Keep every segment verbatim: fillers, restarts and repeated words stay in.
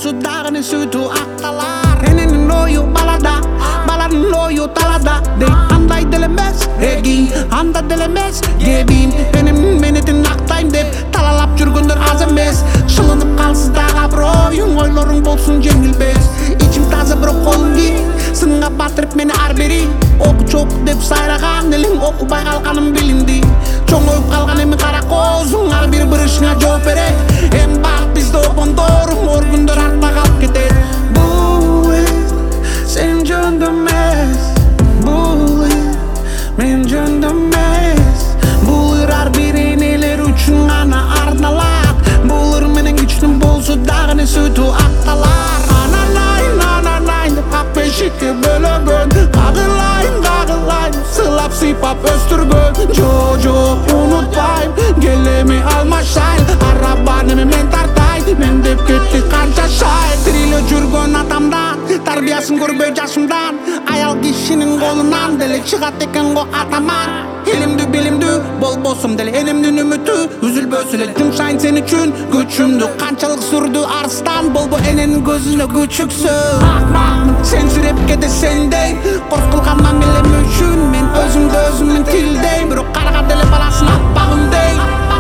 bolsu dagını sütü aktalar. Enenin oyu balada, balanın oyu talada. Dey anday dilemez, egi anda dilemez. Gebin benim menetin aktayım dep talalap жүрgөндөр az emes. Şılınıp kalsız dağa broyun oylarың bolsun жеңилбес. İçim таза бирок колум кийин сынга батырып мени ар бери. Оку чоку деп сайраган элиң окубай калганым билинди. Чоңоюп калган эми кара көзүң ар бир биришиңе жооп берет. Эми багып бизде опондор ор күндөр артта калып кетет. Бул эл сенин жөнүндө эмес, бул эл менин жөнүндө эмес. Бул ыр ар бир энелер үчүн гана арналат. Бул ыр менен күчтүн болсо дагы не сүтү акталар. Ананайын ананайын деп ак бешикке бөлөгөн. Кагылайын кагылайын сылап сыйпап өстүргөн. Жо жок унутпайм келеми алмашайын. Арабаны мен тартайын мен деп кетти канча шайын. Тириле жүргөн атамдан тарбиясын көрбөй жашымдан. Аял кишинин колунан деле чыгат экен го атаман. Elimdü bilimdü bolbosum deli elimdin ümütü üzülbösün el jumşayın sen üçün güçümdü kançalık sürdü arslan bol bu enenin gözüne küçüksün akmağım sen sürep kede sendey kork kılganman bilem üçün men özümde özümün tildeyim bir o karga deli balasına atbağım dey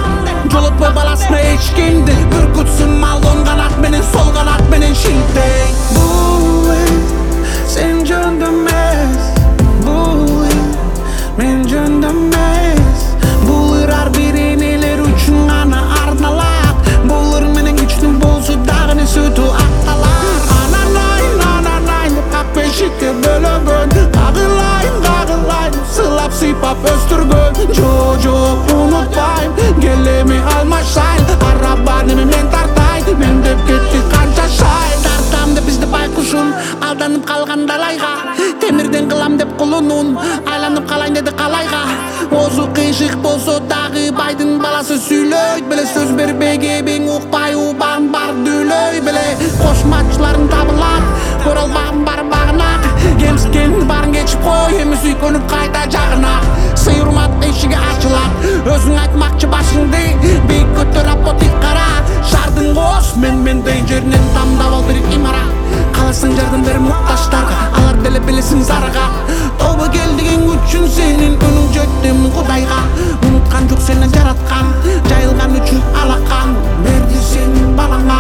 jolotma balasına eçkimdi ürkütsün mal on kanat menin sol kanat menin şiltey bu el sen jönдөmez bu el men jönдөmez bul ыр ар бир энелер үчүн гана арналат бул ыр менен күчтүн болсо дагы не сүтү акталар ананайын ананайын деп ак бешикке бөлөгөн кагылайын кагылайын сылап сыйпап өстүргөн жо жок унутпайм келеми алмашайын арабаны мен тартайын мен деп кетти канча шайын тартам деп бизди байкушун алданып калган далайга темирден кылам деп кулунун айланып калайын деди калайга озу кыйшык болсо дагы байдын баласы сүйлөйт беле сөз бербей кебең укпай убан бар дүүлөй беле кошматчыларың табылат көрө албагым бар багына кемсиккендин баарын кечип кой эми сүйкөнүп кайта жагына сый урмат эшиги ачылат өзүң айтмакчы башыңды бийик көтөр апотик кара шаардын кош мен мендей жеринен тамдап ал бир имарат каласың жардам бер муктаждарга алар деле билесиң зарга тобо келдигиң үчүн сенин үнүң жеттим кудайга унуткан жок сени жараткан жайылган үчүн алакан берди сенин балаңа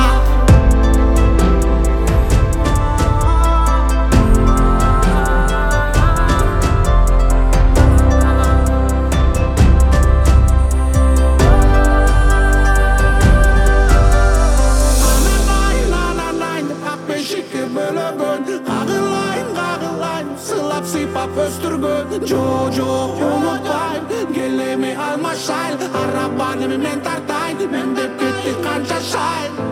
Kagılayın kagılayın sılap sıypap östürgön Jo jok unutpayım gelemi almaşayın Arabanı men tartayın men dep kettik kança şayın